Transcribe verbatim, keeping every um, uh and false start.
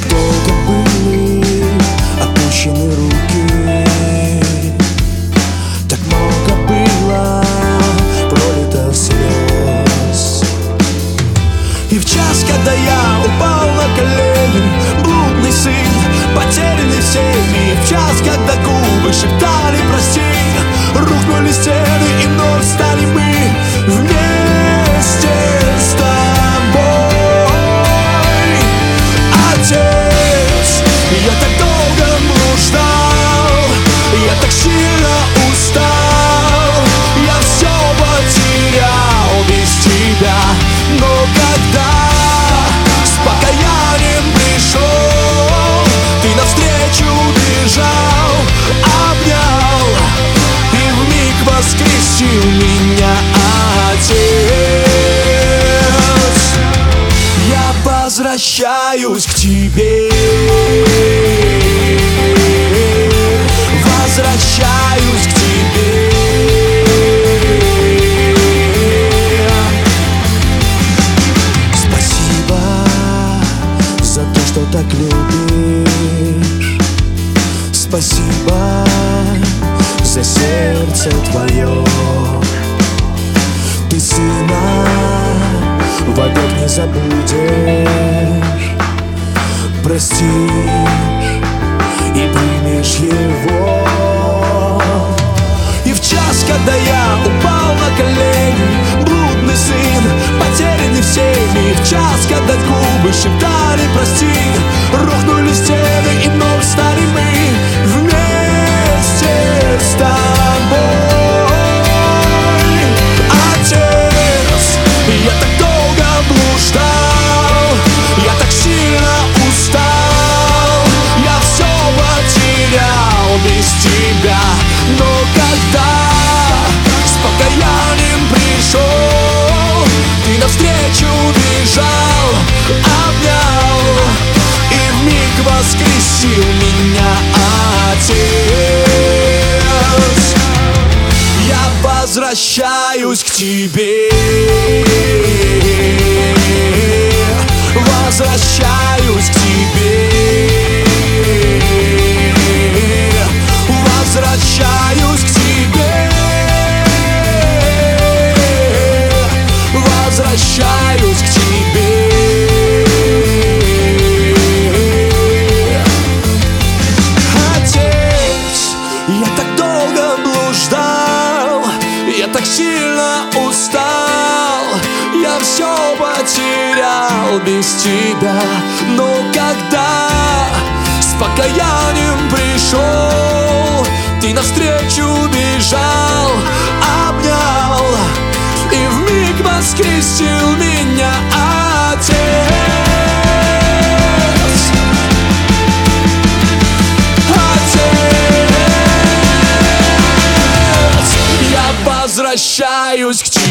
долго были опущены руки, так много было пролито слез. И в час, когда я упал на колени, блудный сын, потерянный всеми, в час, когда губы шептали прости, рухнули стены, и вновь стали мы вместе с тобой. Отец, я так долго блуждал, я так сильно устал, я все потерял без тебя. Но когда с покаянием пришел, ты навстречу бежал, обнял и вмиг воскресил меня, Отец. Я возвращаюсь к тебе, возвращаюсь к тебе. Спасибо за то, что так любишь, спасибо за сердце твое. Ты сына вовек не забудешь, простишь и примешь его. И в час, когда я упал на колени, блудный сын, потерянный всеми, в час, когда губы шептали прости, рухнули стены, и вновь стали мы вместе с тобой. Отец, я так долго блуждал, я так сильно устал, я все потерял без тебя. Но когда с покаянием пришел, ты навстречу бежал, обнял и вмиг воскресил меня, Отец. Я возвращаюсь к тебе, возвращаюсь к тебе, возвращаюсь к тебе, возвращаюсь к тебе. Отец, я так долго блуждал, я так сильно устал, я все потерял без тебя. Но когда с покаянием пришел, ты навстречу бежал, обнял и вмиг воскресил меня, Отец. Отец, я возвращаюсь к тебе.